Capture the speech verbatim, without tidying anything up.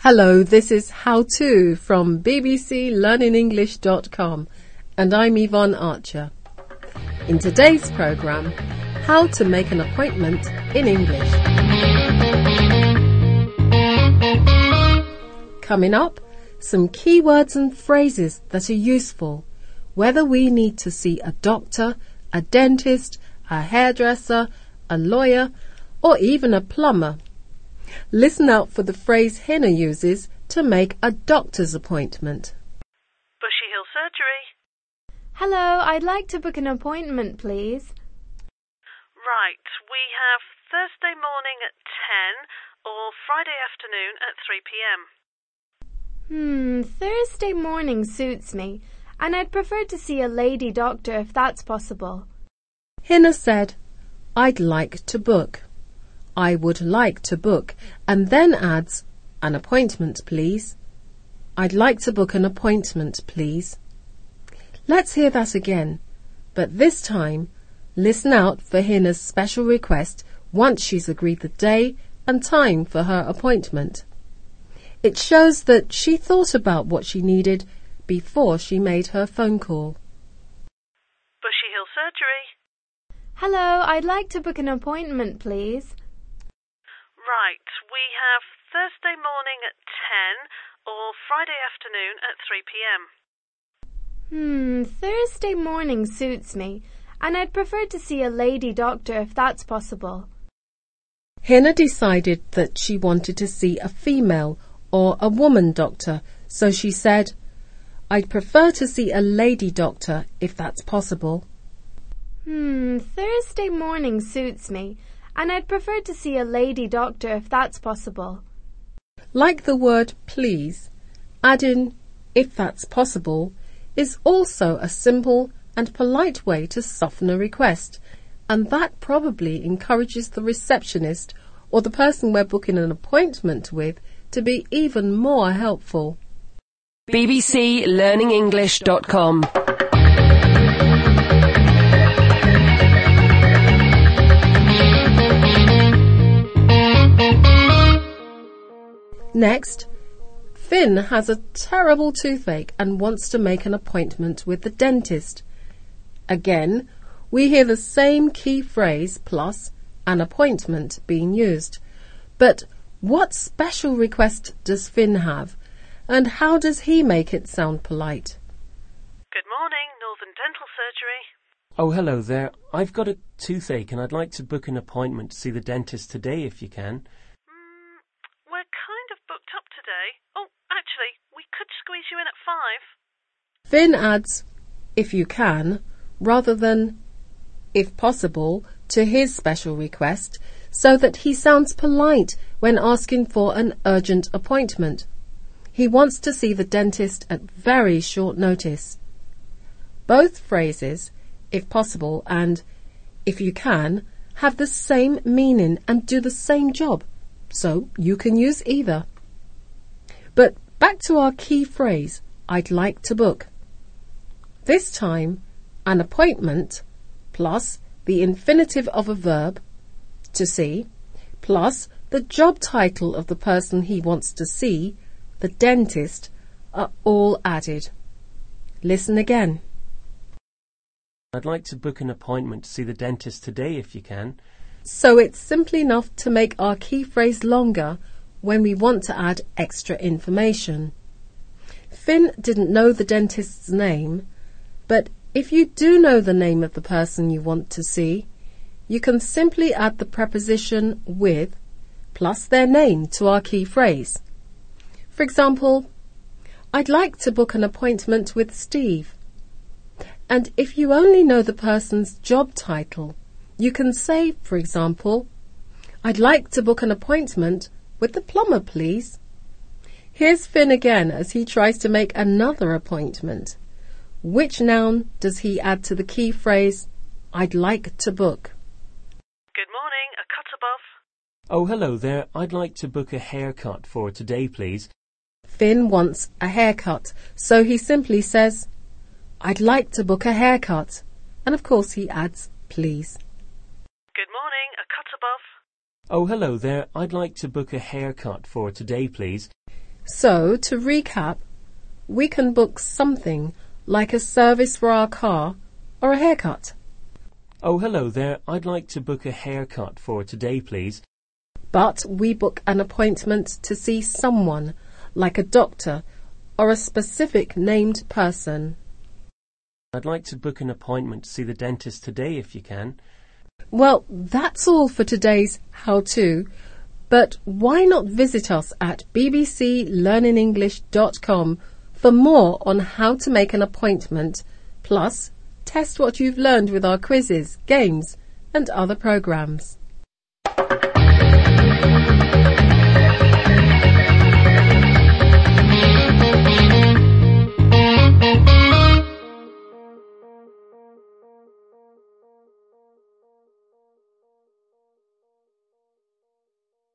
Hello, this is How To from b b c learning english dot com and I'm Yvonne Archer. In today's programme, how to make an appointment in English. Coming up, some key words and phrases that are useful whether we need to see a doctor, a dentist, a hairdresser, a lawyer, or even a plumber. Listen out for the phrase Hina uses to make a doctor's appointment. Bushy Hill Surgery. Hello, I'd like to book an appointment, please. Right, we have Thursday morning at ten or Friday afternoon at three p m. Hmm, Thursday morning suits me, and I'd prefer to see a lady doctor if that's possible. Hina said, I'd like to book. I would like to book, and then adds, an appointment, please. I'd like to book an appointment, please. Let's hear that again, but this time, listen out for Hina's special request once she's agreed the day and time for her appointment. It shows that she thought about what she needed before she made her phone call. Bushy Hill Surgery. Hello, I'd like to book an appointment, please. Right, we have Thursday morning at ten or Friday afternoon at three p m. Hmm, Thursday morning suits me, and I'd prefer to see a lady doctor if that's possible. Hina decided that she wanted to see a female or a woman doctor, so she said, I'd prefer to see a lady doctor if that's possible. Hmm, Thursday morning suits me, and I'd prefer to see a lady doctor if that's possible. Like the word please, adding if that's possible is also a simple and polite way to soften a request, and that probably encourages the receptionist or the person we're booking an appointment with to be even more helpful. b b c learning english dot com Next, Finn has a terrible toothache and wants to make an appointment with the dentist. Again, we hear the same key phrase plus an appointment being used. But what special request does Finn have, and how does he make it sound polite? Good morning, Northern Dental Surgery. Oh, hello there. I've got a toothache and I'd like to book an appointment to see the dentist today if you can. Mm, we're kind of booked up today. Oh, actually, we could squeeze you in at five. Finn adds, if you can, rather than if possible, to his special request, so that he sounds polite when asking for an urgent appointment. He wants to see the dentist at very short notice. Both phrases, if possible and if you can, have the same meaning and do the same job, so you can use either. But back to our key phrase, I'd like to book. This time, an appointment plus the infinitive of a verb, to see, plus the job title of the person he wants to see, the dentist, are all added. Listen again. I'd like to book an appointment to see the dentist today if you can. So it's simple enough to make our key phrase longer when we want to add extra information. Finn didn't know the dentist's name, but if you do know the name of the person you want to see, you can simply add the preposition with plus their name to our key phrase. For example, I'd like to book an appointment with Steve. And if you only know the person's job title, you can say, for example, I'd like to book an appointment with the plumber, please. Here's Finn again as he tries to make another appointment. Which noun does he add to the key phrase, I'd like to book? Good morning, a cut above. Oh, hello there. I'd like to book a haircut for today, please. Finn wants a haircut, so he simply says, I'd like to book a haircut. And of course he adds, please. Good morning, a cut above. Oh, hello there. I'd like to book a haircut for today, please. So, to recap, we can book something like a service for our car or a haircut. Oh, hello there. I'd like to book a haircut for today, please. But we book an appointment to see someone, like a doctor or a specific named person. I'd like to book an appointment to see the dentist today if you can. Well, that's all for today's how-to. But why not visit us at b b c learning english dot com for more on how to make an appointment, plus test what you've learned with our quizzes, games and other programs.